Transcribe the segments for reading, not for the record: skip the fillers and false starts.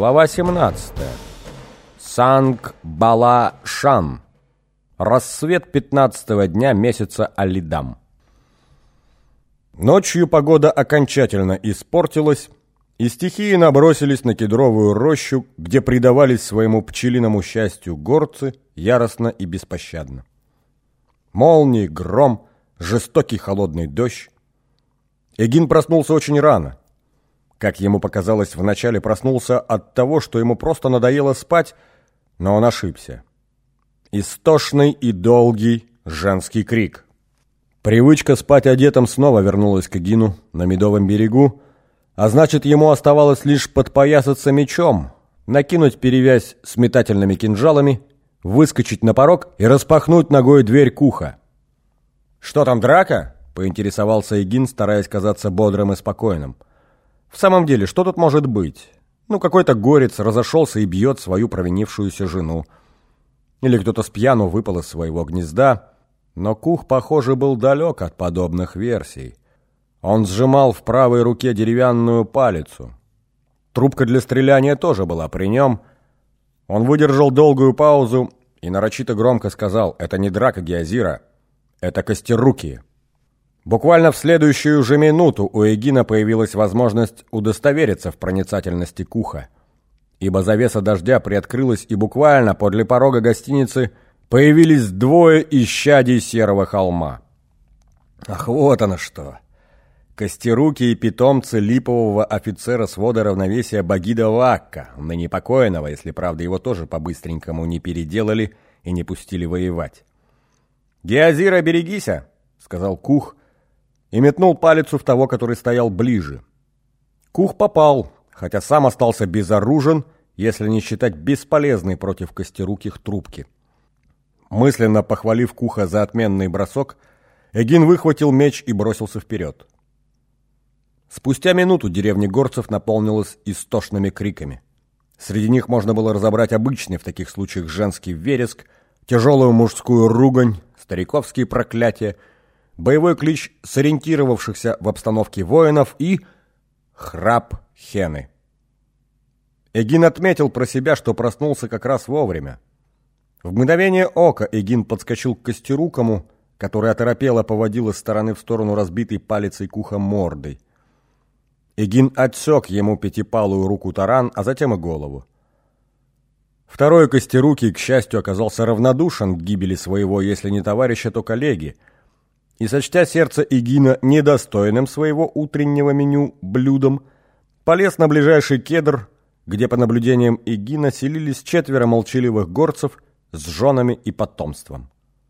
Глава 17. Санг-Бала-Шан. Рассвет 15-го дня месяца Алидам. Ночью погода окончательно испортилась, и стихии набросились на кедровую рощу, где предавались своему пчелиному счастью горцы яростно и беспощадно. Молнии, гром, жестокий холодный дождь. Эгин проснулся очень рано. Как ему показалось, вначале проснулся от того, что ему просто надоело спать, но он ошибся. Истошный и долгий женский крик. Привычка спать одетым снова вернулась к Эгину на Медовом берегу, а значит, ему оставалось лишь подпоясаться мечом, накинуть перевязь с метательными кинжалами, выскочить на порог и распахнуть ногой дверь куха. «Что там, драка?» — поинтересовался Эгин, стараясь казаться бодрым и спокойным. В самом деле, что тут может быть? Какой-то горец разошелся и бьет свою провинившуюся жену. Или кто-то с пьяну выпал из своего гнезда. Но Кух, похоже, был далек от подобных версий. Он сжимал в правой руке деревянную палицу. Трубка для стреляния тоже была при нем. Он выдержал долгую паузу и нарочито громко сказал: «Это не драка Геозира, это костеруки». Буквально в следующую же минуту у Эгина появилась возможность удостовериться в проницательности Куха, ибо завеса дождя приоткрылась, и буквально подле порога гостиницы появились двое исчадий Серого холма. Ах, вот оно что! Костеруки и питомцы липового офицера свода равновесия Багида Вакка, ныне покойного, если, правда, его тоже по-быстренькому не переделали и не пустили воевать. «Геозира, берегися!» — сказал Кух, и метнул палицу в того, который стоял ближе. Кух попал, хотя сам остался безоружен, если не считать бесполезной против костеруких трубки. Мысленно похвалив Куха за отменный бросок, Эгин выхватил меч и бросился вперед. Спустя минуту деревня горцев наполнилась истошными криками. Среди них можно было разобрать обычный в таких случаях женский вереск, тяжелую мужскую ругань, стариковские проклятия, боевой клич сориентировавшихся в обстановке воинов и храп Хены. Эгин отметил про себя, что проснулся как раз вовремя. В мгновение ока Эгин подскочил к костерукому, который оторопело поводил из стороны в сторону разбитой палицей Куха мордой. Эгин отсек ему пятипалую руку таран, а затем и голову. Второй костерукий, к счастью, оказался равнодушен к гибели своего, если не товарища, то коллеги, и, сочтя сердце Эгина недостойным своего утреннего меню блюдом, полез на ближайший кедр, где, по наблюдениям Эгина, селились 4 молчаливых горцев с женами и потомством.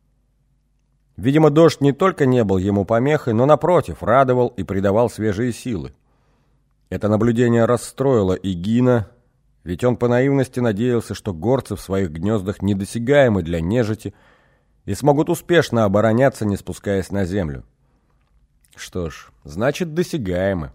Видимо, дождь не только не был ему помехой, но, напротив, радовал и придавал свежие силы. Это наблюдение расстроило Эгина, ведь он по наивности надеялся, что горцы в своих гнездах недосягаемы для нежити и смогут успешно обороняться, не спускаясь на землю. Что ж, значит, досягаемы.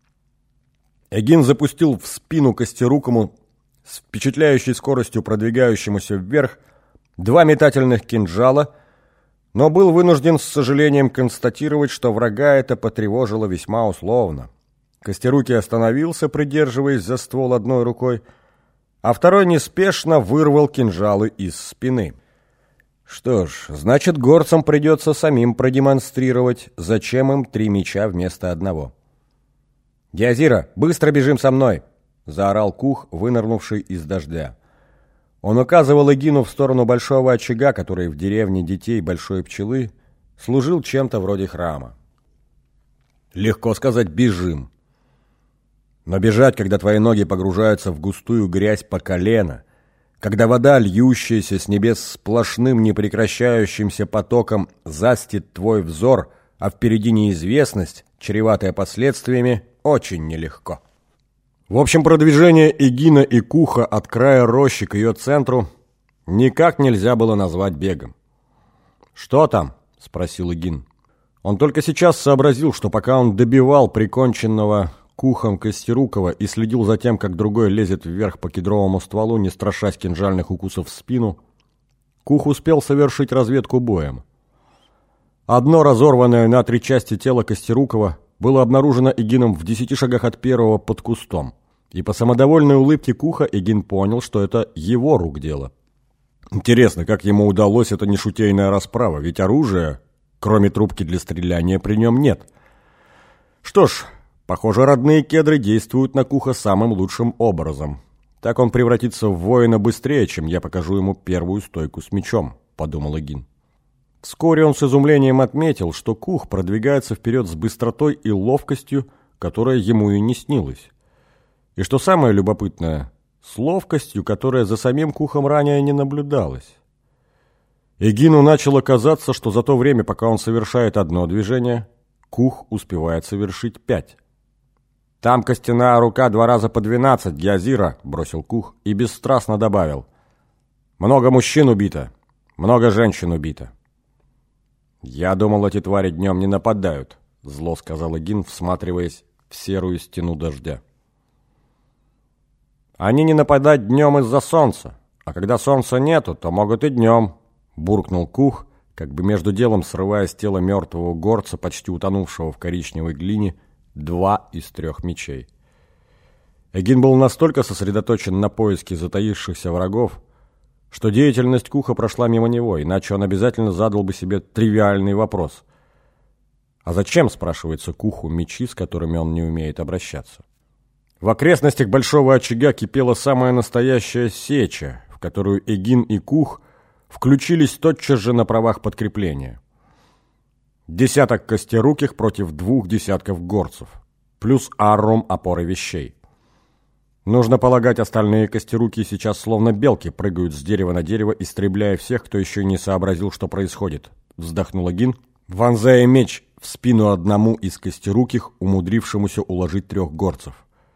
Эгин запустил в спину костерукому с впечатляющей скоростью продвигающемуся вверх 2 метательных кинжала, но был вынужден с сожалением констатировать, что врага это потревожило весьма условно. Костерукий остановился, придерживаясь за ствол одной рукой, а второй неспешно вырвал кинжалы из спины. Что ж, значит, горцам придется самим продемонстрировать, зачем им 3 меча вместо одного. «Геозира, быстро бежим со мной!» — заорал Кух, вынырнувший из дождя. Он указывал Эгину в сторону большого очага, который в деревне детей Большой Пчелы служил чем-то вроде храма. Легко сказать «бежим». Но бежать, когда твои ноги погружаются в густую грязь по колено, когда вода, льющаяся с небес сплошным непрекращающимся потоком, застит твой взор, а впереди неизвестность, чреватая последствиями, очень нелегко. В общем, продвижение Эгина и Куха от края рощи к ее центру никак нельзя было назвать бегом. «Что там?» — спросил Эгин. Он только сейчас сообразил, что пока он добивал приконченного Кухом Костерукова и следил за тем, как другой лезет вверх по кедровому стволу, не страшась кинжальных укусов в спину, Кух успел совершить разведку боем. Одно разорванное на 3 части тело Костерукова было обнаружено Эгином в 10 шагах от первого под кустом. И по самодовольной улыбке Куха Эгин понял, что это его рук дело. Интересно, как ему удалось эта нешутейная расправа, ведь оружия, кроме трубки для стреляния, при нем нет. Что ж, похоже, родные кедры действуют на Куха самым лучшим образом. Так он превратится в воина быстрее, чем я покажу ему первую стойку с мечом, подумал Эгин. Вскоре он с изумлением отметил, что Кух продвигается вперед с быстротой и ловкостью, которая ему и не снилась. И что самое любопытное, с ловкостью, которая за самим Кухом ранее не наблюдалась. Эгину начало казаться, что за то время, пока он совершает одно движение, Кух успевает совершить 5. «Там костяная рука 2 раза по 12, Гязира», — бросил Кух и бесстрастно добавил. «Много мужчин убито, много женщин убито». «Я думал, эти твари днем не нападают», — зло сказал Эгин, всматриваясь в серую стену дождя. «Они не нападают днем из-за солнца, а когда солнца нету, то могут и днем», — буркнул Кух, как бы между делом срывая с тела мертвого горца, почти утонувшего в коричневой глине, 2 из 3 мечей. Эгин был настолько сосредоточен на поиске затаившихся врагов, что деятельность Куха прошла мимо него, иначе он обязательно задал бы себе тривиальный вопрос. А зачем, спрашивается, Куху мечи, с которыми он не умеет обращаться? В окрестностях большого очага кипела самая настоящая сеча, в которую Эгин и Кух включились тотчас же на правах подкрепления. 10 костеруких против 2 десятков горцев, плюс аррум опоры вещей. Нужно полагать, остальные костеруки сейчас словно белки прыгают с дерева на дерево, истребляя всех, кто еще не сообразил, что происходит, вздохнул Эгин, вонзая меч в спину одному из костеруких, умудрившемуся уложить 3 горцев.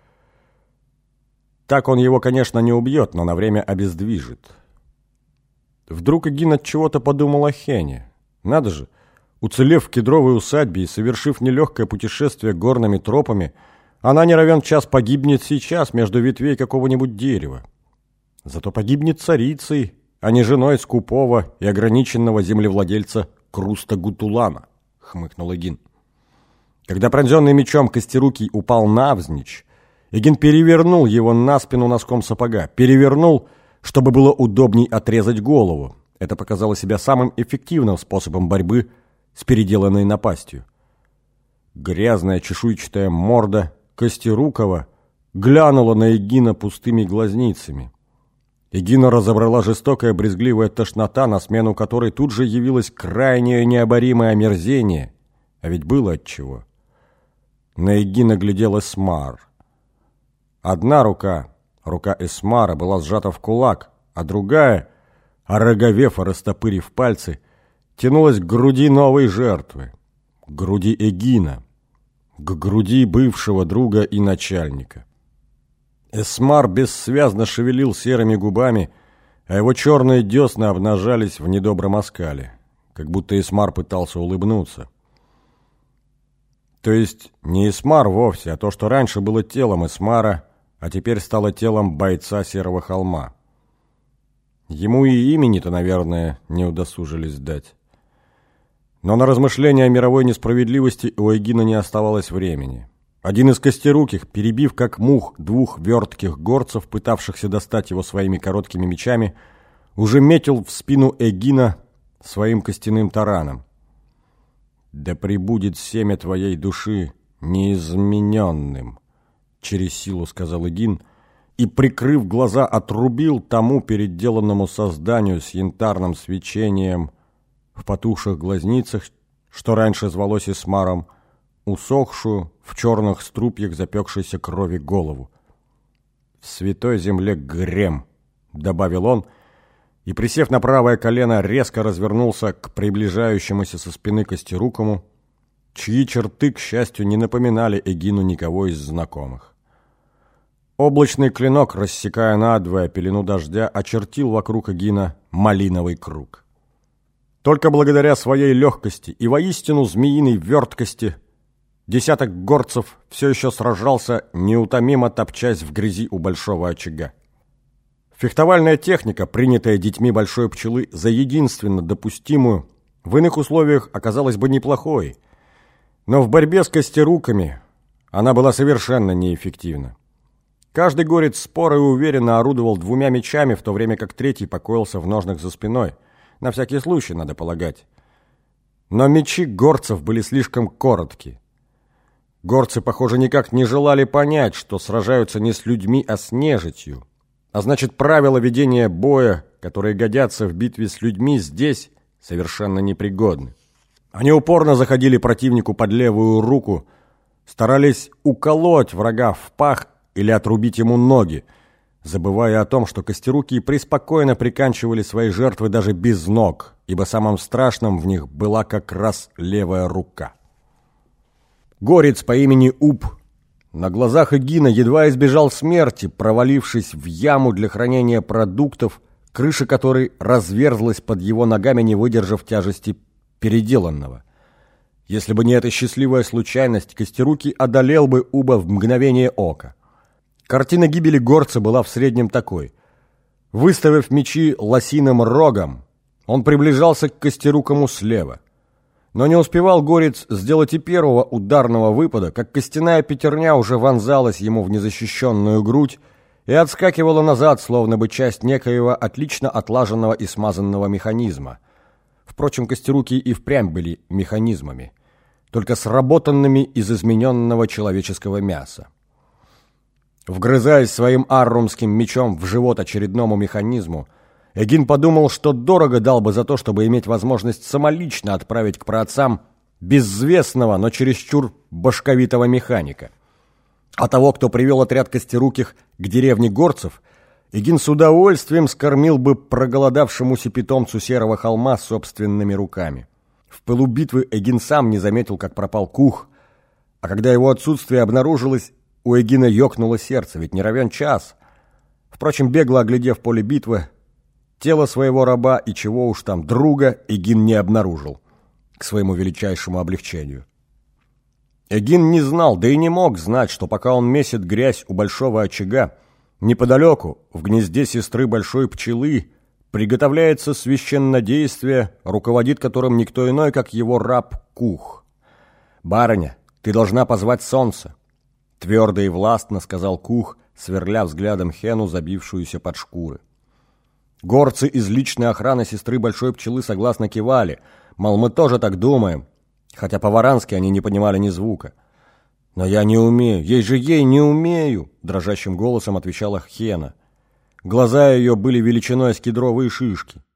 Так он его, конечно, не убьет, но на время обездвижит. Вдруг Эгин от чего-то подумал о Хене. Надо же, уцелев в кедровой усадьбе и совершив нелегкое путешествие горными тропами, она не равен час погибнет сейчас между ветвей какого-нибудь дерева. Зато погибнет царицей, а не женой скупого и ограниченного землевладельца Круста Гутулана, хмыкнул Эгин. Когда пронзенный мечом Костерукий упал навзничь, Эгин перевернул его на спину носком сапога. Перевернул, чтобы было удобней отрезать голову. Это показало себя самым эффективным способом борьбы с переделанной напастью. Грязная чешуйчатая морда Костерукова глянула на Эгина пустыми глазницами. Эгина разобрала жестокая брезгливая тошнота, на смену которой тут же явилось крайнее необоримое омерзение. А ведь было отчего. На Эгина глядел Эсмар. Одна рука Эсмара, была сжата в кулак, а другая, ороговев и растопырив пальцы, тянулась к груди новой жертвы, к груди Эгина, к груди бывшего друга и начальника. Эсмар бессвязно шевелил серыми губами, а его черные десны обнажались в недобром оскале, как будто Эсмар пытался улыбнуться. То есть не Эсмар вовсе, а то, что раньше было телом Эсмара, а теперь стало телом бойца Серого холма. Ему и имени-то, наверное, не удосужились дать. Но на размышления о мировой несправедливости у Эгина не оставалось времени. Один из костеруких, перебив как мух 2 вертких горцев, пытавшихся достать его своими короткими мечами, уже метил в спину Эгина своим костяным тараном. «Да пребудет семя твоей души неизмененным», — через силу сказал Эгин, и, прикрыв глаза, отрубил тому переделанному созданию с янтарным свечением в потухших глазницах, что раньше звалось Эсмаром, усохшую в черных струпьях запекшейся крови голову. «В святой земле грем», — добавил он, и, присев на правое колено, резко развернулся к приближающемуся со спины Костерукому, чьи черты, к счастью, не напоминали Эгину никого из знакомых. Облачный клинок, рассекая надвое пелену дождя, очертил вокруг Эгина малиновый круг. Только благодаря своей легкости и воистину змеиной верткости 10 горцев все еще сражался, неутомимо топчась в грязи у большого очага. Фехтовальная техника, принятая детьми большой пчелы за единственно допустимую, в иных условиях оказалась бы неплохой, но в борьбе с костеруками она была совершенно неэффективна. Каждый горец споро и уверенно орудовал 2 мечами, в то время как третий покоился в ножнах за спиной. На всякий случай, надо полагать. Но мечи горцев были слишком коротки. Горцы, похоже, никак не желали понять, что сражаются не с людьми, а с нежитью. А значит, правила ведения боя, которые годятся в битве с людьми, здесь совершенно непригодны. Они упорно заходили противнику под левую руку, старались уколоть врага в пах или отрубить ему ноги, забывая о том, что костерукие преспокойно приканчивали свои жертвы даже без ног, ибо самым страшным в них была как раз левая рука. Горец по имени Уб на глазах Эгина едва избежал смерти, провалившись в яму для хранения продуктов, крыша которой разверзлась под его ногами, не выдержав тяжести переделанного. Если бы не эта счастливая случайность, Костерукий одолел бы Уба в мгновение ока. Картина гибели горца была в среднем такой. Выставив мечи лосиным рогом, он приближался к Костерукому слева. Но не успевал горец сделать и первого ударного выпада, как костяная пятерня уже вонзалась ему в незащищенную грудь и отскакивала назад, словно бы часть некоего отлично отлаженного и смазанного механизма. Впрочем, Костерукие и впрямь были механизмами, только сработанными из измененного человеческого мяса. Вгрызаясь своим аррумским мечом в живот очередному механизму, Эгин подумал, что дорого дал бы за то, чтобы иметь возможность самолично отправить к праотцам безвестного, но чересчур башковитого механика. А того, кто привел отряд Костеруких к деревне горцев, Эгин с удовольствием скормил бы проголодавшемуся питомцу Серого холма собственными руками. В пылу битвы Эгин сам не заметил, как пропал Кух, а когда его отсутствие обнаружилось, у Эгина ёкнуло сердце, ведь не равен час. Впрочем, бегло оглядев поле битвы, тело своего раба и чего уж там друга Эгин не обнаружил, к своему величайшему облегчению. Эгин не знал, да и не мог знать, что пока он месит грязь у большого очага, неподалеку, в гнезде сестры большой пчелы, приготовляется священнодействие, руководит которым никто иной, как его раб Кух. «Барыня, ты должна позвать солнце», — твердо и властно сказал Кух, сверля взглядом Хену, забившуюся под шкуры. Горцы из личной охраны сестры большой пчелы согласно кивали, мол, мы тоже так думаем, хотя по-варански они не понимали ни звука. «Но я не умею, ей же не умею», — дрожащим голосом отвечала Хена. Глаза ее были величиной с кедровые шишки.